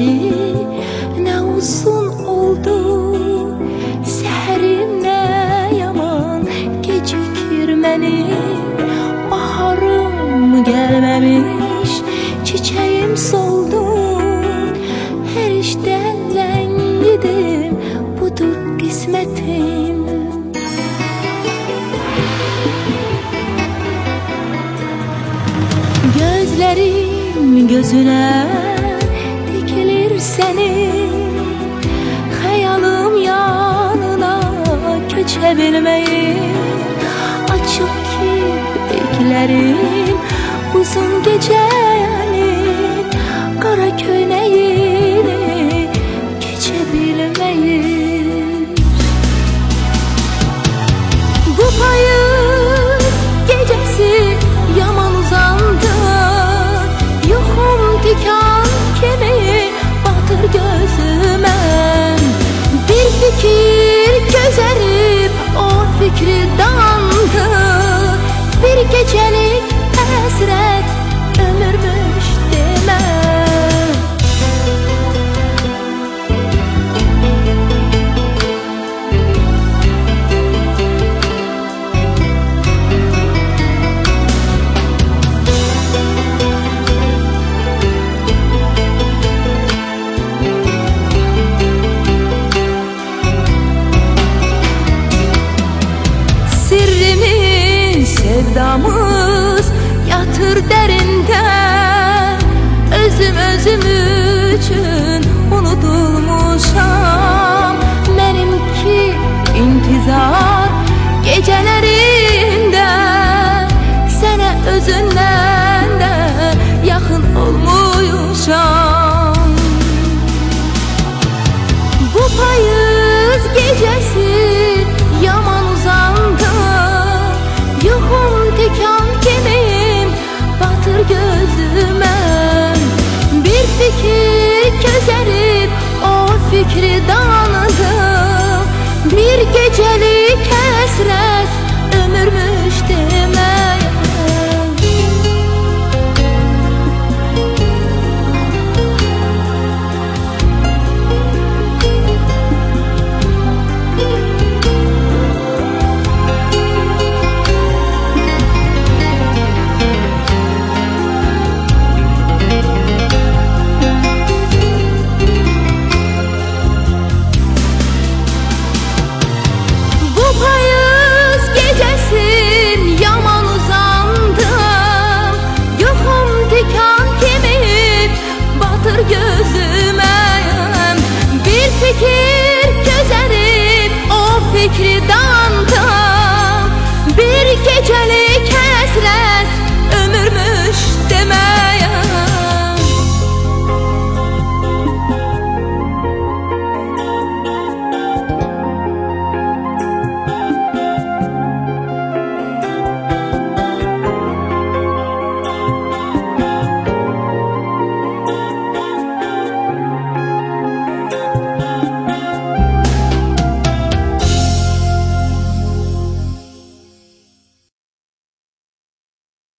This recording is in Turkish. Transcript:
gecesi ne uzun oldu. Seherim ne yaman gecikir məni. Baharım gelmemiş, çiçeğim soldu. Her işten ləngidim, budur kısmetim. Gözlerim gözüne dikilir senin. Hayalım yanına köçebilmeyin. Açık ki beklerim uzun gecenin kara köyneyini geçebilmeyin. Bu payız gecesi yaman uzandı. Yuxum dikan kimi batır gözüme. Bir fikir gözərib o fikri dandı. Bir gecelik həsrət ömürmüş demə. Sevdamız yatır derinde. Özüm üçün unutulmuşam. Benimki intizar gecelerinde. Sene özünden de yakın olmuşam. Bu payız gecesi yaman uzandı. Yuxum dikan kimim batır gözüme. Bir fikir közərib o fikri danıdım. Bir gecelik həsrət ömürmüş deməyəm. Gözüme bir fikir közərib o fikri